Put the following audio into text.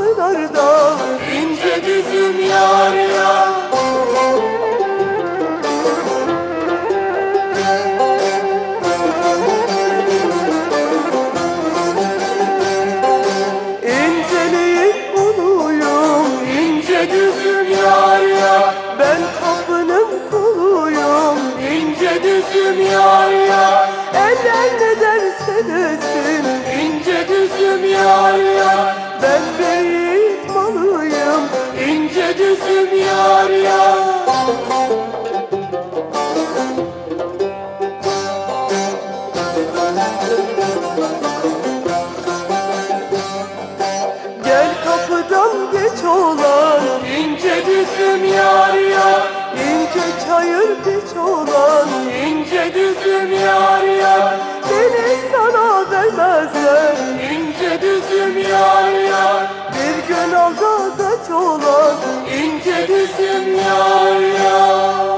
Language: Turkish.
pınarda ince düzüm yar yar. İnceleyip buluyum ince düzüm yar yar. Ben kapının kuluyum ince düzüm yar yar. Eller ne derse desin ince düzüm yar yar. Ben beyit malıyım ince düzüm yar yar. Gel kapıdan geç olan ince düzüm yar yar. İnce çayır geç olan ince düzüm yar yar. Beni sana vermezler ince düzüm yar yar. Bir gün aldatacak olan ince düzüm yar yar.